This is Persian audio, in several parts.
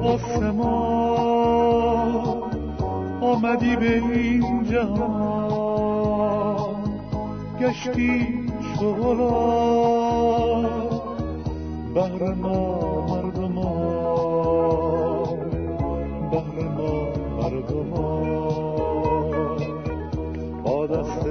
آسمان آمدی به این جهان، گشتی شغلا بهر ما مردمان، بهر ما مردمان. با دست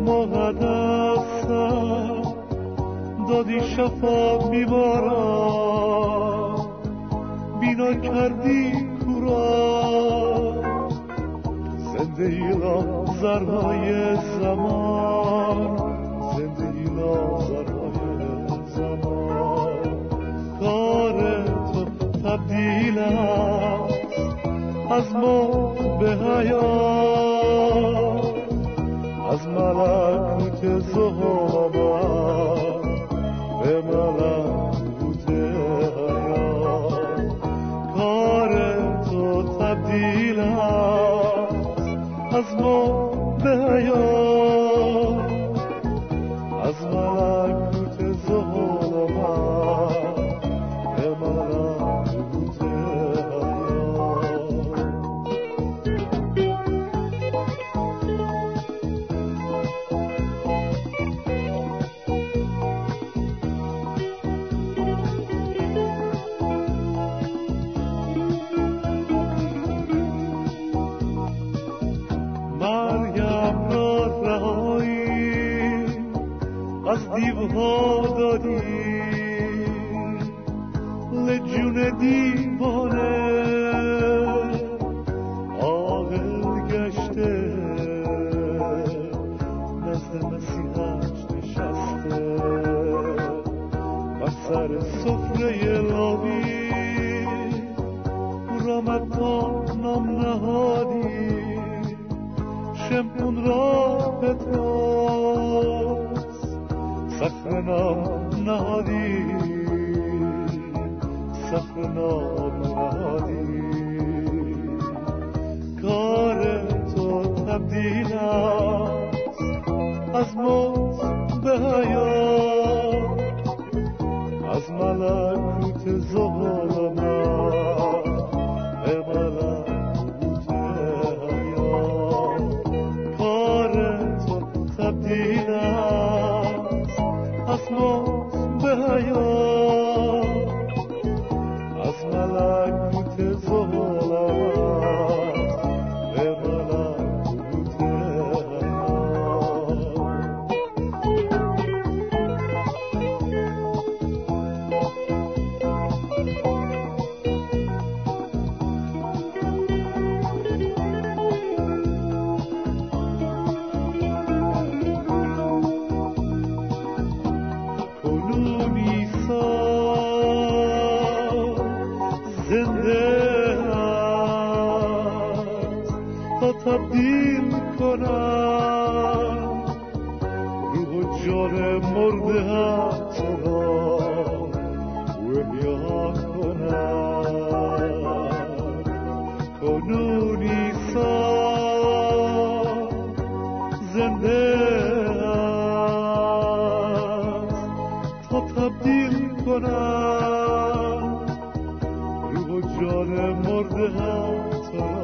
مقدسم دادی شفا بیماران، بینا کردی کورا، زندگی را زرهای زمان، زندگی را زرهای زمان. کار تو تبدیل است از موت به حیات، از ملکوت ظلمات به ملکوت حیات. کار تو تبدیل است از موت به حیات، از ملکوت ظلمات به ملکوت دیوها دادی لجون دیوانه، عاقل گشته نزد مسیحش نشسته، بر سر سفره لاوی رامتا نام نهادی، شمعون را پتراس صخره نام نهادی، صخره نام نهادی. کار تو تبدیل است از موت به حیات، از ملکوت ظلمات به ملکوت حیات. کار تو تبدیل است از موت به حیات، از ملکوت ظلمات به ملکوت تبدیل کنم روح و جان مرده تو را احیا کنم. کنون عیسی زنده است تا تبدیل کنم روح و جان مرده تو را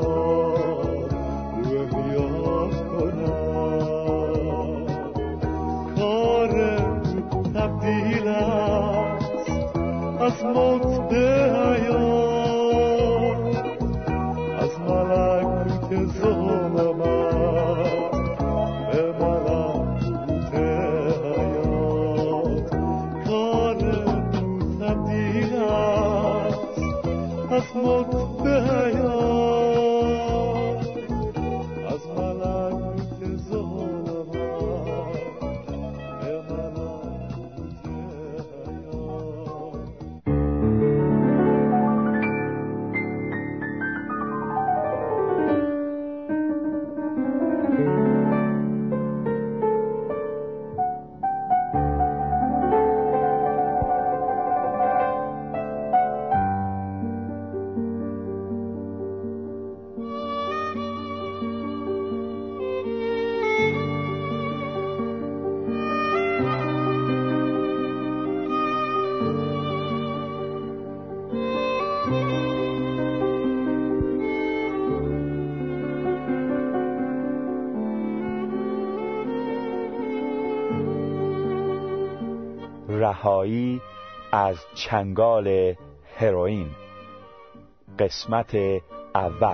تبدیل است از موت به حیات، از ملکوت ظلمات به ملکوت حیات. کار تو تبدیل است از موت به حیات، رهایی از چنگال هروئین. قسمت اول.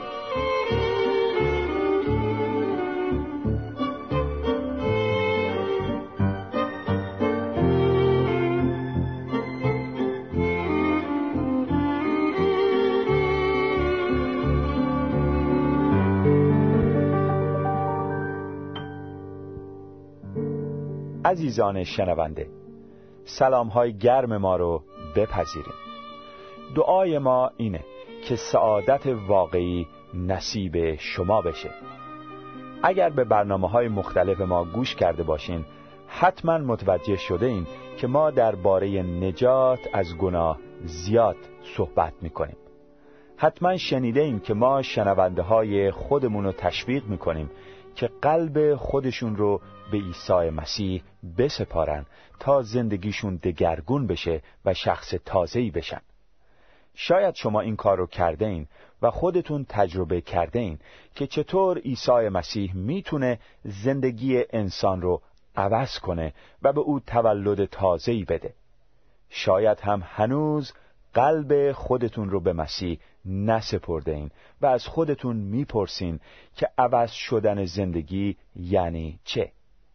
عزیزان شنونده، سلام‌های گرم ما رو بپذیرید. دعای ما اینه که سعادت واقعی نصیب شما بشه. اگر به برنامه‌های مختلف ما گوش کرده باشین، حتما متوجه شده این که ما درباره نجات از گناه زیاد صحبت می‌کنیم. حتما شنیده این که ما شنونده‌های خودمون رو تشویق می‌کنیم که قلب خودشون رو به عیسی مسیح بسپارن تا زندگیشون دگرگون بشه و شخص تازه‌ای بشن. شاید شما این کار رو کرده این و خودتون تجربه کرده این که چطور عیسی مسیح میتونه زندگی انسان رو عوض کنه و به او تولد تازه‌ای بده. شاید هم هنوز قلب خودتون رو به مسیح نسپرده این و از خودتون میپرسین که عوض شدن زندگی یعنی چه؟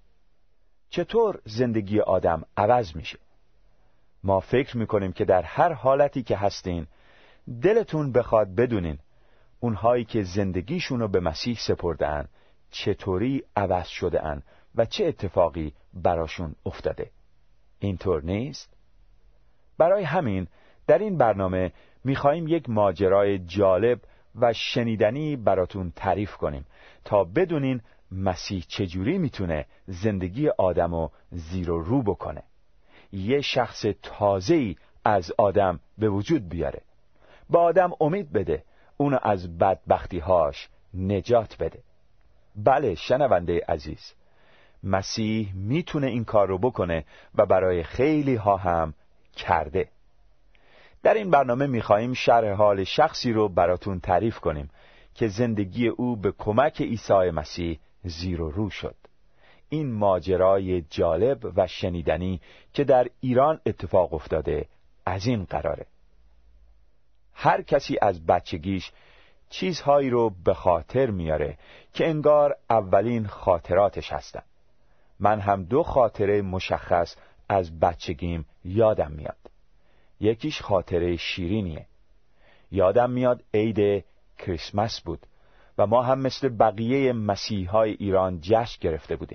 چطور زندگی آدم عوض میشه؟ ما فکر میکنیم که در هر حالتی که هستین دلتون بخواد بدونین اونهایی که زندگیشونو به مسیح سپردن چطوری عوض شده‌اند و چه اتفاقی براشون افتاده. اینطور نیست؟ برای همین در این برنامه میخواییم یک ماجرای جالب و شنیدنی براتون تعریف کنیم تا بدونین مسیح چجوری میتونه زندگی آدمو زیر و رو بکنه، یه شخص تازه‌ای از آدم به وجود بیاره، به آدم امید بده، اونو از بدبختی‌هاش نجات بده. بله شنونده عزیز، مسیح میتونه این کار رو بکنه و برای خیلی ها هم کرده. در این برنامه میخواییم شرح حال شخصی رو براتون تعریف کنیم که زندگی او به کمک عیسی مسیح زیر و رو شد. این ماجرای جالب و شنیدنی که در ایران اتفاق افتاده از این قراره. هر کسی از بچگیش چیزهایی رو به خاطر میاره که انگار اولین خاطراتش هستن. من هم 2 خاطره مشخص از بچگیم یادم میاد. یکیش خاطره شیرینیه. یادم میاد عید کریسمس بود و ما هم مثل بقیه مسیحای ایران جشن گرفته بودیم.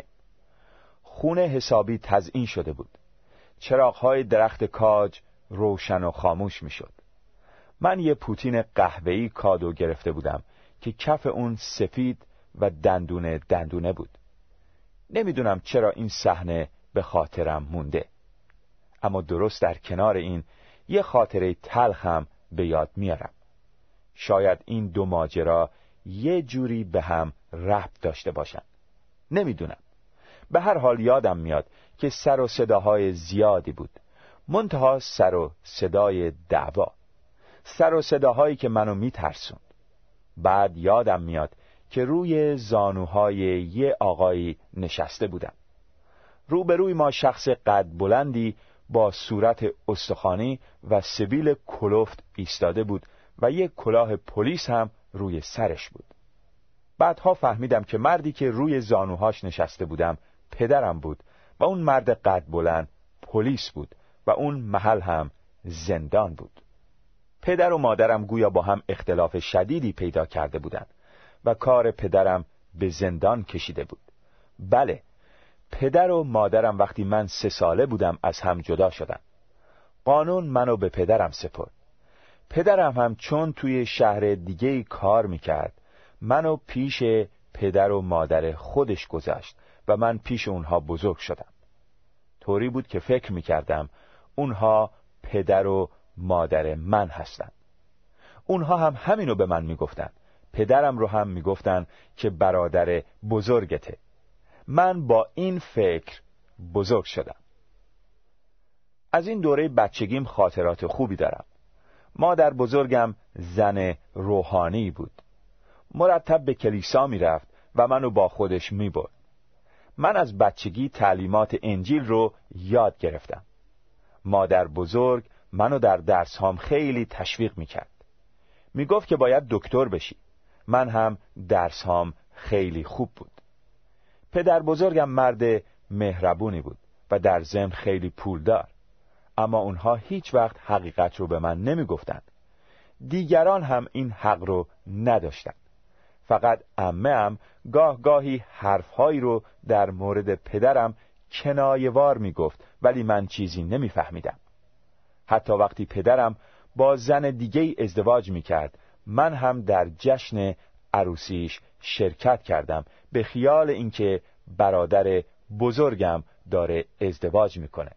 خونه حسابی تزیین شده بود. چراغ‌های درخت کاج روشن و خاموش میشد. من یه پوتین قهوه‌ای کادو گرفته بودم که کف اون سفید و دندونه بود. نمیدونم چرا این صحنه به خاطرم مونده. اما درست در کنار این یه خاطره تلخ هم به یاد میارم. شاید این 2 ماجرا یه جوری به هم ربط داشته باشن. نمیدونم. به هر حال یادم میاد که سر و صداهای زیادی بود. منتها سر و صدای دعوا. سر و صداهایی که منو میترسوند. بعد یادم میاد که روی زانوهای یه آقایی نشسته بودم. روبروی ما شخص قد بلندی با صورت استخوانی و سبیل کلفت ایستاده بود و یک کلاه پلیس هم روی سرش بود. بعدها فهمیدم که مردی که روی زانوهاش نشسته بودم پدرم بود و اون مرد قد بلند پلیس بود و اون محل هم زندان بود. پدر و مادرم گویا با هم اختلاف شدیدی پیدا کرده بودند و کار پدرم به زندان کشیده بود. بله، پدر و مادرم وقتی من 3 ساله بودم از هم جدا شدن. قانون منو به پدرم سپرد. پدرم هم چون توی شهر دیگه کار میکرد منو پیش پدر و مادر خودش گذاشت و من پیش اونها بزرگ شدم. طوری بود که فکر میکردم اونها پدر و مادر من هستن. اونها هم همینو به من میگفتن. پدرم رو هم میگفتن که برادر بزرگته. من با این فکر بزرگ شدم. از این دوره بچگیم خاطرات خوبی دارم. مادر بزرگم زن روحانی بود. مرتب به کلیسا میرفت و منو با خودش میبرد. من از بچگی تعلیمات انجیل رو یاد گرفتم. مادر بزرگ منو در درس هام خیلی تشویق میکرد. میگفت که باید دکتر بشی. من هم درس هام خیلی خوب بود. پدر بزرگم مرد مهربونی بود و در ضمن خیلی پولدار. اما اونها هیچ وقت حقیقت رو به من نمیگفتند. دیگران هم این حق رو نداشتند. فقط عمه‌ام گاهی حرفهایی رو در مورد پدرم کنایه‌وار میگفت، ولی من چیزی نمیفهمیدم. حتی وقتی پدرم با زن دیگه‌ای ازدواج میکرد، من هم در جشن عروسیش شرکت کردم به خیال اینکه برادر بزرگم داره ازدواج میکنه.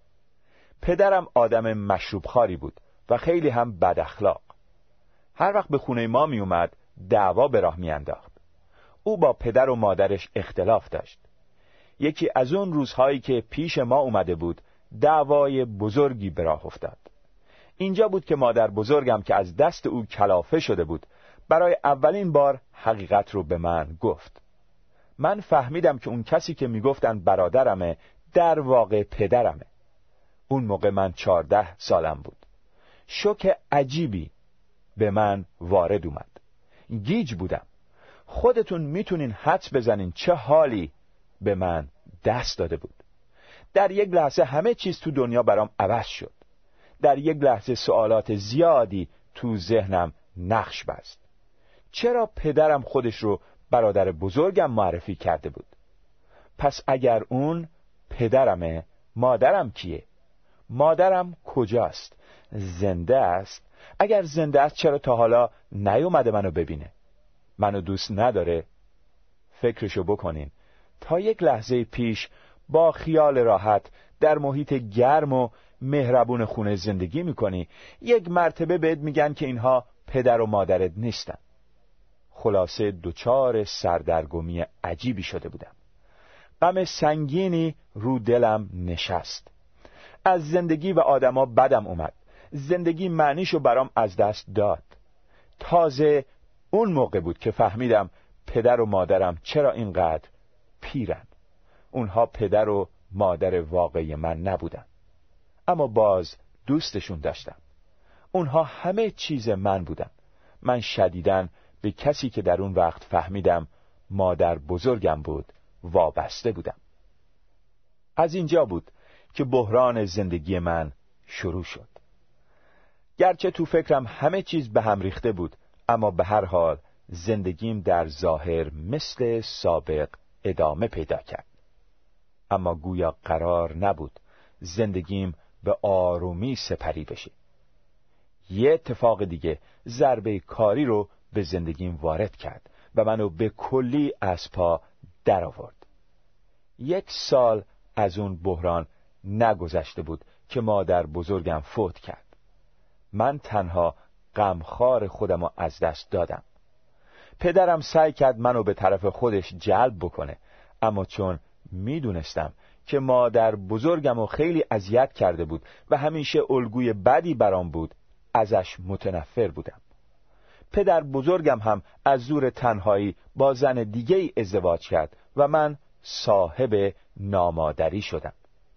پدرم آدم مشروبخواری بود و خیلی هم بد اخلاق. هر وقت به خونه ما می اومد دعوا به راه می انداخت. او با پدر و مادرش اختلاف داشت. یکی از اون روزهایی که پیش ما اومده بود دعوای بزرگی به راه افتاد. اینجا بود که مادر بزرگم که از دست او کلافه شده بود برای اولین بار حقیقت رو به من گفت. من فهمیدم که اون کسی که میگفتن برادرمه در واقع پدرمه. اون موقع من 14 سالم بود. شوک عجیبی به من وارد اومد. گیج بودم. خودتون میتونین حدس بزنین چه حالی به من دست داده بود. در یک لحظه همه چیز تو دنیا برام عوض شد. در یک لحظه سوالات زیادی تو ذهنم نقش بست. چرا پدرم خودش رو برادر بزرگم معرفی کرده بود؟ پس اگر اون پدرمه، مادرم کیه؟ مادرم کجاست؟ زنده است؟ اگر زنده است چرا تا حالا نیومده منو ببینه؟ منو دوست نداره؟ فکرشو بکنین. تا یک لحظه پیش با خیال راحت در محیط گرم و مهربون خونه زندگی میکنی، یک مرتبه بهت میگن که اینها پدر و مادرت نیستن. خلاصه دچار سردرگمی عجیبی شده بودم. غم سنگینی رو دلم نشست. از زندگی و آدما بدم اومد. زندگی معنیشو برام از دست داد. تازه اون موقع بود که فهمیدم پدر و مادرم چرا اینقدر پیرن. اونها پدر و مادر واقعی من نبودن، اما باز دوستشون داشتم. اونها همه چیز من بودن. من شدیداً به کسی که در اون وقت فهمیدم مادر بزرگم بود وابسته بودم. از اینجا بود که بحران زندگی من شروع شد. گرچه تو فکرم همه چیز به هم ریخته بود، اما به هر حال زندگیم در ظاهر مثل سابق ادامه پیدا کرد. اما گویا قرار نبود زندگیم به آرومی سپری بشه. یه اتفاق دیگه ضربه کاری رو به زندگیم وارد کرد و منو به کلی از پا در آورد. 1 سال از اون بحران نگذشته بود که مادر بزرگم فوت کرد. من تنها غمخوار خودمو از دست دادم. پدرم سعی کرد منو به طرف خودش جلب بکنه، اما چون میدونستم که مادر بزرگمو خیلی اذیت کرده بود و همیشه الگوی بدی برام بود، ازش متنفر بودم. پدر بزرگم هم از زور تنهایی با زن دیگه ای ازدواج کرد و من صاحب نامادری شدم.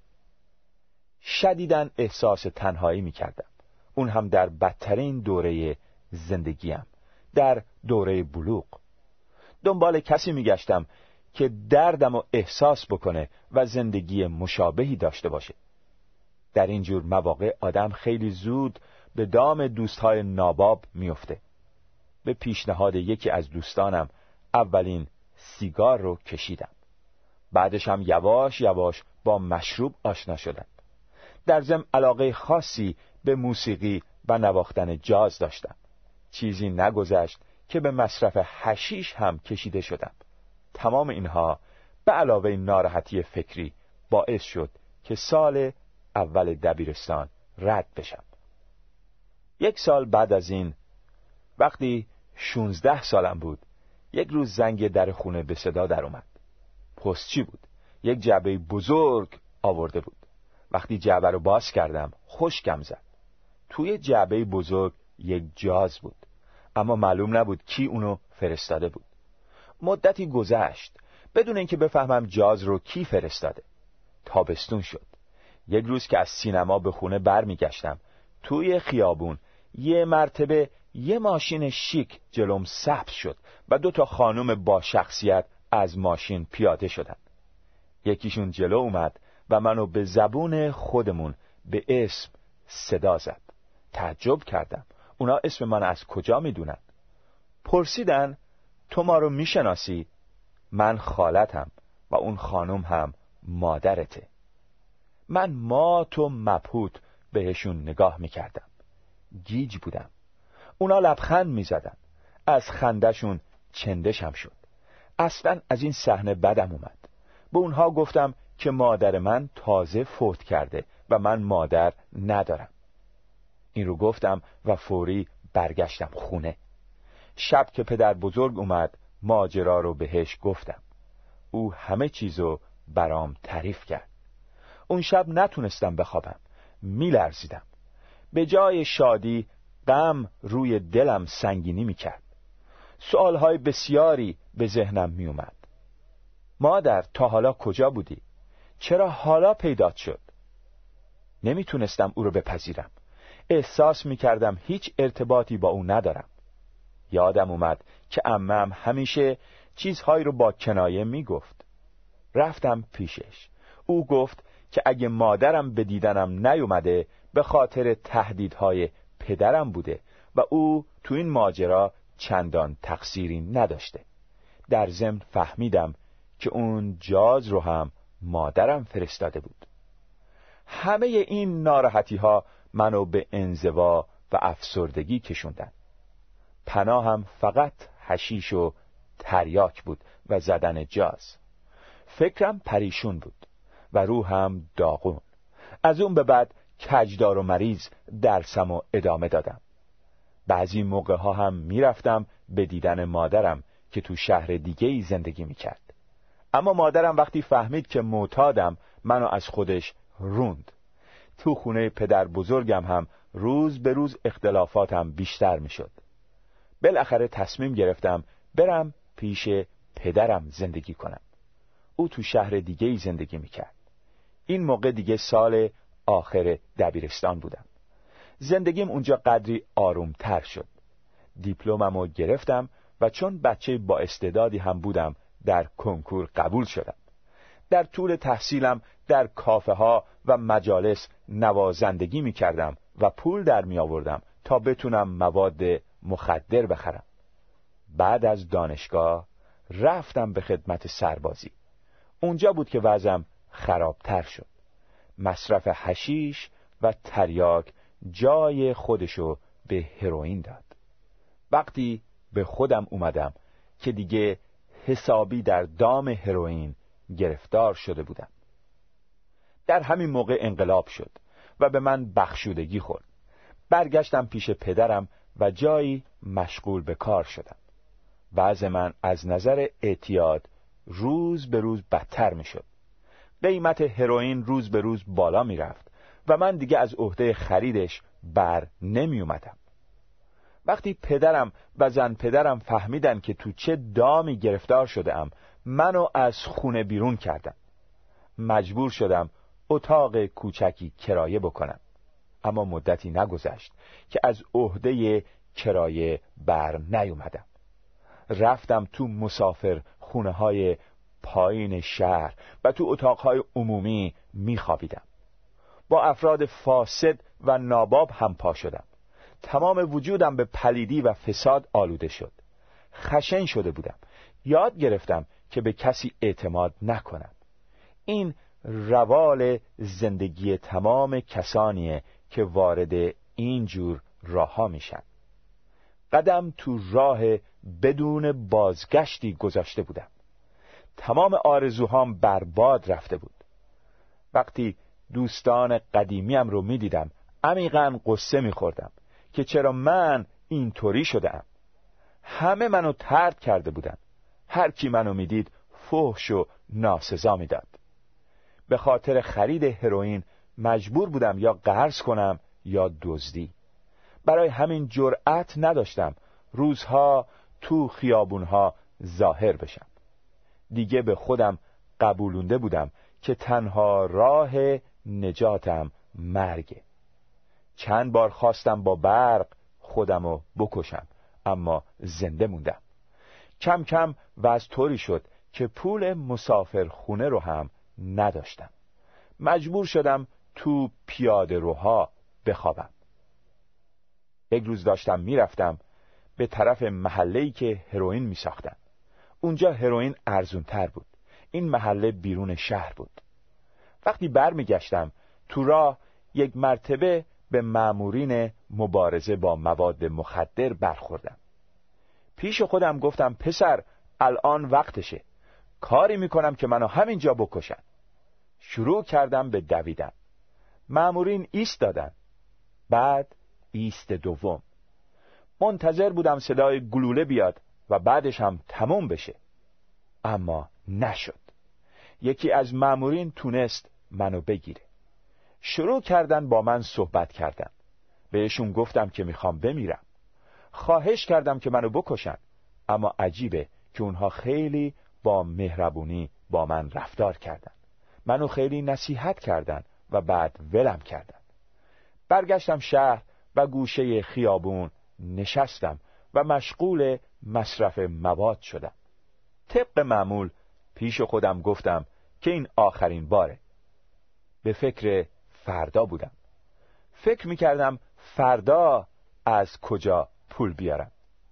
شدیداً احساس تنهایی می کردم. اون هم در بدترین دوره زندگیم، در دوره بلوغ. دنبال کسی می گشتم که دردم رو احساس بکنه و زندگی مشابهی داشته باشه. در این جور مواقع آدم خیلی زود به دام دوستهای ناباب میفته. به پیشنهاد یکی از دوستانم اولین سیگار رو کشیدم. بعدش هم یواش یواش با مشروب آشنا شدم. در ضمن علاقه خاصی به موسیقی و نواختن جاز داشتم. چیزی نگذشت که به مصرف حشیش هم کشیده شدم. تمام اینها به علاوه ناراحتی فکری باعث شد که سال اول دبیرستان رد بشم. 1 سال بعد از این، وقتی 16 سالم بود، یک روز زنگ در خونه به صدا در اومد. پستچی بود. یک جعبه بزرگ آورده بود. وقتی جعبه رو باز کردم خشکم زد. توی جعبه بزرگ یک جاز بود، اما معلوم نبود کی اونو فرستاده بود. مدتی گذشت بدون اینکه بفهمم جاز رو کی فرستاده. تابستون شد. یک روز که از سینما به خونه برمیگشتم، توی خیابون یه مرتبه یه ماشین شیک جلوم سبز شد و 2 خانم با شخصیت از ماشین پیاده شدند. یکیشون جلو اومد و منو به زبون خودمون به اسم صدا زد. تعجب کردم. اونا اسم من از کجا میدونن؟ پرسیدن تو ما رو میشناسی؟ من خالتم و اون خانم هم مادرته. من مات و مبهوت بهشون نگاه میکردم. گیج بودم. اونا لبخند میزدن. از خندشون چندشم شد. اصلا از این صحنه بدم اومد. به اونها گفتم که مادر من تازه فوت کرده و من مادر ندارم. این رو گفتم و فوری برگشتم خونه. شب که پدر بزرگ اومد ماجرا رو بهش گفتم. او همه چیزو برام تعریف کرد. اون شب نتونستم بخوابم. میلرزیدم. به جای شادی غم روی دلم سنگینی میکرد. سوالهای بسیاری به ذهنم میومد. مادر تا حالا کجا بودی؟ چرا حالا پیدات شد؟ نمیتونستم او رو بپذیرم. احساس میکردم هیچ ارتباطی با او ندارم. یادم اومد که عمم همیشه چیزهایی رو با کنایه میگفت. رفتم پیشش. او گفت که اگه مادرم به دیدنم نیومده به خاطر تهدیدهای پدرم بوده و او تو این ماجرا چندان تقصیری نداشته. در ضمن فهمیدم که اون جاز رو هم مادرم فرستاده بود. همه این ناراحتی ها منو به انزوا و افسردگی کشوندن. پناهم فقط حشیش و تریاک بود و زدن جاز. فکرم پریشون بود و روحم داغون. از اون به بعد کجدار و مریض درسم و ادامه دادم. بعضی موقع ها هم میرفتم به دیدن مادرم که تو شهر دیگه‌ای زندگی میکرد. اما مادرم وقتی فهمید که معتادم منو از خودش روند. تو خونه پدر بزرگم هم روز به روز اختلافاتم بیشتر میشد. بالاخره تصمیم گرفتم برم پیش پدرم زندگی کنم. او تو شهر دیگه‌ای زندگی میکرد. این موقع دیگه سال آخر دبیرستان بودم. زندگیم اونجا قدری آرومتر شد. دیپلممو گرفتم و چون بچه با استعدادی هم بودم در کنکور قبول شدم. در طول تحصیلم در کافه ها و مجالس نوازندگی می کردم و پول در می آوردم تا بتونم مواد مخدر بخرم. بعد از دانشگاه رفتم به خدمت سربازی. اونجا بود که وضعم خرابتر شد. مصرف حشیش و تریاک جای خودشو به هروئین داد. وقتی به خودم اومدم که دیگه حسابی در دام هروئین گرفتار شده بودم. در همین موقع انقلاب شد و به من بخشودگی خورد. برگشتم پیش پدرم و جایی مشغول به کار شدم. وضع من از نظر اعتیاد روز به روز بدتر می شد. قیمت هروئین روز به روز بالا می رفت و من دیگه از عهده خریدش بر نمی اومدم. وقتی پدرم و زن پدرم فهمیدن که تو چه دامی گرفتار شده ام، منو از خونه بیرون کردن. مجبور شدم اتاق کوچکی کرایه بکنم. اما مدتی نگذشت که از عهده کرایه بر نیومدم. رفتم تو مسافر خونه های پایین شهر و تو اتاقهای عمومی میخوابیدم. با افراد فاسد و ناباب هم پا شدم. تمام وجودم به پلیدی و فساد آلوده شد. خشن شده بودم. یاد گرفتم که به کسی اعتماد نکنم. این روال زندگی تمام کسانیه که وارد این جور راه‌ها میشن. قدم تو راه بدون بازگشتی گذاشته بودم. تمام آرزوهام برباد رفته بود. وقتی دوستان قدیمیم رو میدیدم عمیقاً قصه میخوردم که چرا من اینطوری شدم. همه منو طرد کرده بودن. هر کی منو میدید فحش و ناسزا میداد. به خاطر خرید هروئین مجبور بودم یا قرض کنم یا دزدی. برای همین جرأت نداشتم روزها تو خیابونها ظاهر بشم. دیگه به خودم قبولونده بودم که تنها راه نجاتم مرگه. چند بار خواستم با برق خودمو بکشم، اما زنده موندم. کم کم وضع طوری شد که پول مسافر خونه رو هم نداشتم. مجبور شدم تو پیاده روها بخوابم. یک روز داشتم میرفتم به طرف محله‌ای که هروئین میساختن. اونجا هروئین ارزونتر بود. این محله بیرون شهر بود. وقتی برمیگشتم تو راه یک مرتبه به مامورین مبارزه با مواد مخدر برخوردم. پیش خودم گفتم پسر، الان وقتشه. کاری میکنم که منو همینجا بکشن. شروع کردم به دویدن. مامورین ایستادن. بعد ایست دوم. منتظر بودم صدای گلوله بیاد و بعدش هم تموم بشه. اما نشد. یکی از مامورین تونست منو بگیره. شروع کردن با من صحبت کردن. بهشون گفتم که میخوام بمیرم. خواهش کردم که منو بکشن. اما عجیبه که اونها خیلی با مهربونی با من رفتار کردن. منو خیلی نصیحت کردن و بعد ولم کردن. برگشتم شهر و گوشه خیابون نشستم و مشغول مصرف مواد شدم. طبق معمول پیش خودم گفتم که این آخرین باره. به فکر فردا بودم. فکر میکردم فردا از کجا پول بیارم.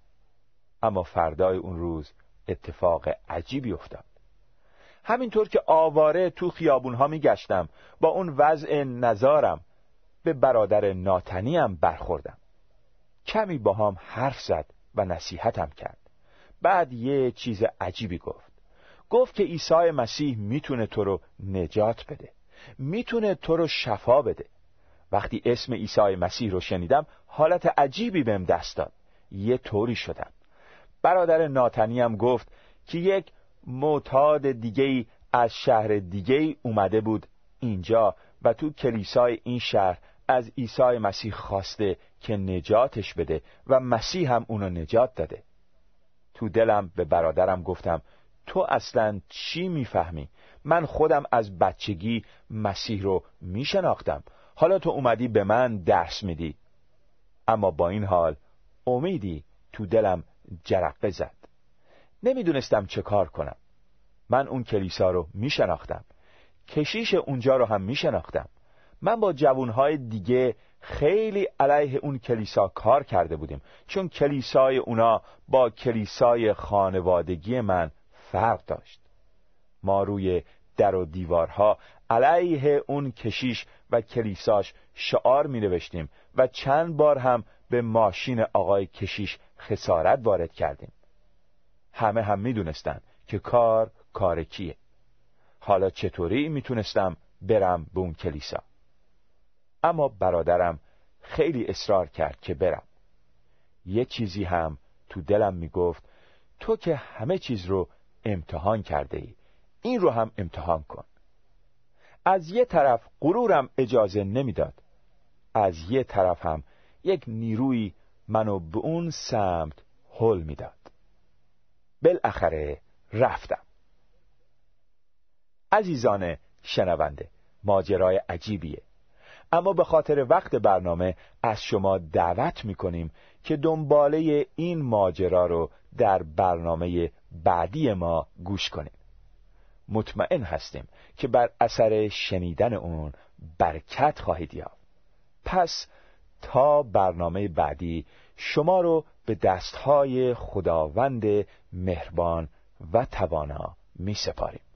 اما فردای اون روز اتفاق عجیبی افتاد. همینطور که آواره تو خیابونها میگشتم با اون وضع نزارم به برادر ناتنیم برخوردم. کمی با هم حرف زد و نصیحتم کرد. بعد یه چیز عجیبی گفت که عیسی مسیح میتونه تو رو نجات بده، میتونه تو رو شفا بده. وقتی اسم عیسی مسیح رو شنیدم حالت عجیبی بهم دست داد. یه طوری شدم. برادر ناتنیم گفت که یک معتاد دیگه‌ای از شهر دیگه‌ای اومده بود اینجا و تو کلیسای این شهر از عیسی مسیح خواسته که نجاتش بده و مسیح هم اونو نجات داده. تو دلم به برادرم گفتم تو اصلاً چی میفهمی؟ من خودم از بچگی مسیح رو میشناختم. حالا تو اومدی به من درس میدی. اما با این حال امیدی تو دلم جرقه زد. نمیدونستم چه کار کنم. من اون کلیسا رو میشناختم. کشیش اونجا رو هم میشناختم. من با جوانهای دیگه خیلی علیه اون کلیسا کار کرده بودیم، چون کلیسای اونا با کلیسای خانوادگی من فرق داشت. ما روی در و دیوارها علیه اون کشیش و کلیساش شعار می نوشتیم و چند بار هم به ماشین آقای کشیش خسارت وارد کردیم. همه هم می دونستن که کار کیه. حالا چطوری می تونستم برم به اون کلیسا؟ اما برادرم خیلی اصرار کرد که برم. یه چیزی هم تو دلم می گفت تو که همه چیز رو امتحان کرده ای، این رو هم امتحان کن. از یه طرف غرورم اجازه نمیداد، از یه طرف هم یک نیروی منو به اون سمت هل میداد. بالاخره رفتم. عزیزان شنونده، ماجرای عجیبیه، اما به خاطر وقت برنامه از شما دعوت میکنیم که دنباله این ماجرا رو در برنامه بعدی ما گوش کنیم. مطمئن هستیم که بر اثر شنیدن اون برکت خواهید یافت. پس تا برنامه بعدی شما رو به دستهای خداوند مهربان و توانا می سپاریم.